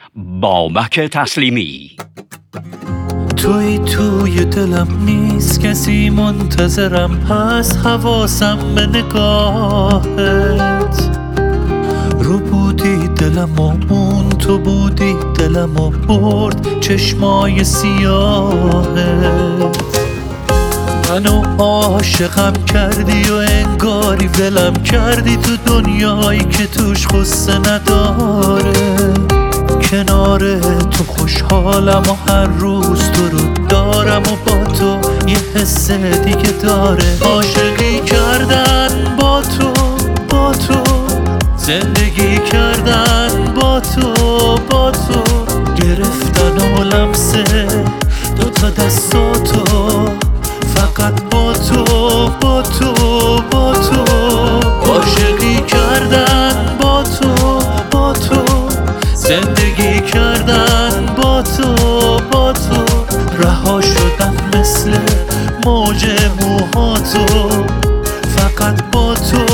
بابک تسلیمی. توی دلم نیست، کسی منتظرم هست، حواسم به نگاهت. رو بودی دلم و اون تو بودی دلم و برد چشمای سیاهت. منو عاشقم کردی و انگاری ولم کردی تو دنیایی که توش غصه نداره. کنار تو خوشحالم و هر روز تو رو دارم و با تو یه حس دیگه داره. عاشقی کردن با تو زندگی کردن با تو گرفتن و لمسه دوتا دستاتو، فقط با تو عاشقی کردن با تو زندگی کردن با تو رها شدن مثل موج موهاتو، فقط با تو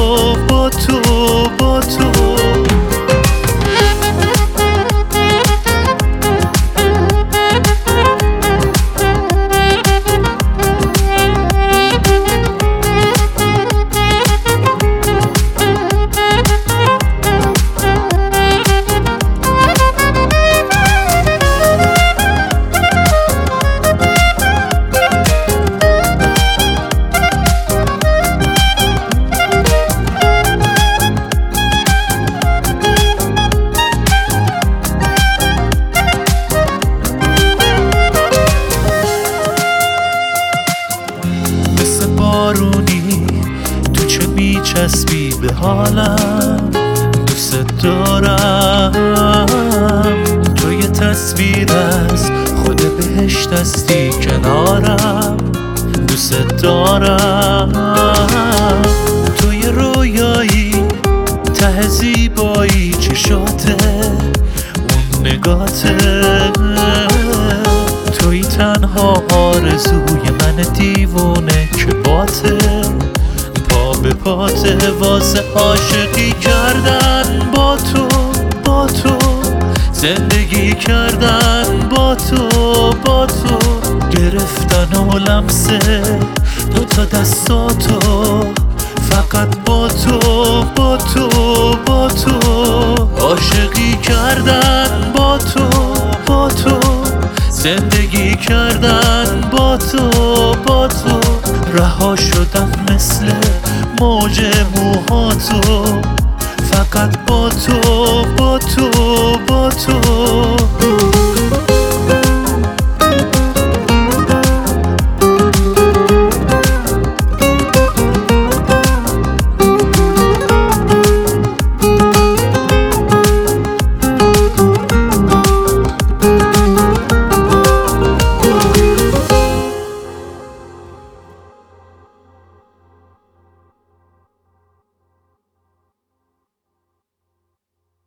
بارونی تو چه میچسبی به حالم، دوست دارم. تو یه تصویر از خود بهشت هستی کنارم، دوست دارم. تو یه رویایی ته زیبایی چشاته اون نگاته. توی تنها آرزوی من دیوونه که باته، پا به پاته واسه عاشقی کردن با تو زندگی کردن با تو گرفتن و لمسه دوتا دستاتو، فقط با تو عاشقی کردن با تو زندگی کردن با تو رها شدن مثل موج موهاتو، فقط با تو